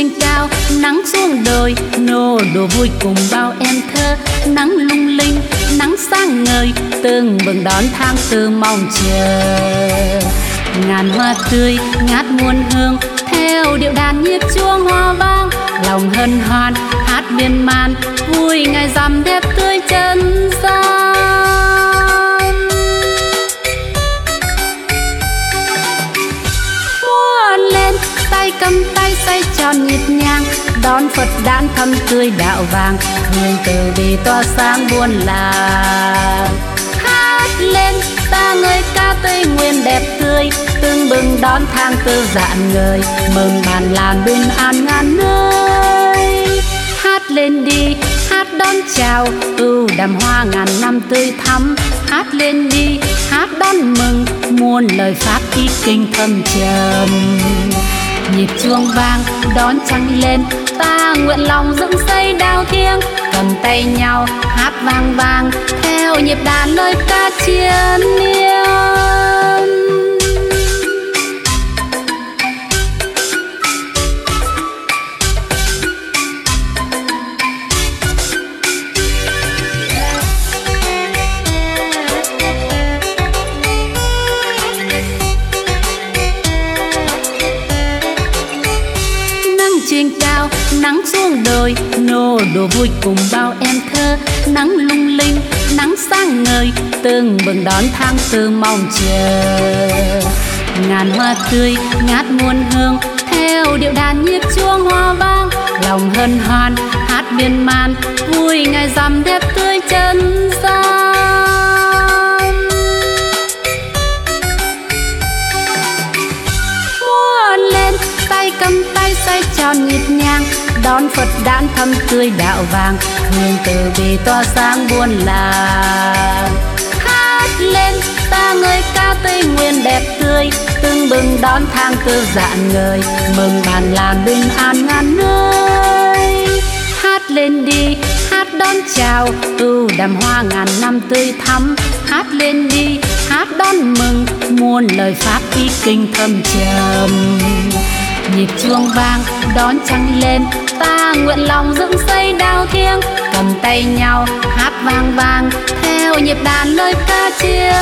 trên cao, nắng xuống đồi, nô đùa vui cùng bao em thơ. Nắng lung linh, nắng sáng ngời, tưng bừng đón tháng tư mong chờ. Ngàn hoa tươi ngát muôn hương, theo điệu đàn nhịp chuông hoa vang. Lòng hân hoan hát miên man, vui ngày rằm đẹp tươi chân gian. Múa lên tay cầm tay xoay tròn nhịp nhàng, đón Phật đản thắm tươi đạo vàng, hương từ bi tỏa sáng buôn làng. Hát lên ta ngợi ca Tây Nguyên đẹp tươi, tưng bừng đón tháng tư rạng ngời, mừng bàn làng bình an ngàn nơi. Hát lên đi, hát đón chào ưu đàm hoa ngàn năm tươi thắm. Hát lên đi, hát đón mừng muôn lời pháp ý kinh thâm trầm. Nhịp chuông vang đón trăng lên, ta nguyện lòng dựng xây đao thiêng. Cầm tay nhau hát vang vang, theo nhịp đàn lời ca triền miên. Trên cao, nắng xuống đồi, nô đùa vui cùng bao em thơ. Nắng lung linh, nắng sáng ngời, tưng bừng đón tháng tư mong chờ. Ngàn hoa tươi ngát muôn hương, theo điệu đàn nhịp chuông hoa vang. Lòng hân hoan hát miên man, vui ngày rằm đẹp tươi chân gian. Múa lên tay cầm tay xoay tròn nhịp nhàng, đón Phật đản thắm tươi đạo vàng, hương từ bi tỏa sáng buôn làng. Hát lên ta ngợi ca Tây Nguyên đẹp tươi, tưng bừng đón tháng tư rạng ngời, mừng bàn làng bình an ngàn nơi. Hát lên đi, hát đón chào ưu đàm hoa ngàn năm tươi thắm. Hát lên đi, hát đón mừng muôn lời pháp ý kinh thâm trầm. Nhịp chuông vang đón trăng lên, ta nguyện lòng dựng xây đao thiêng. Cầm tay nhau hát vang vang, theo nhịp đàn lời ca triền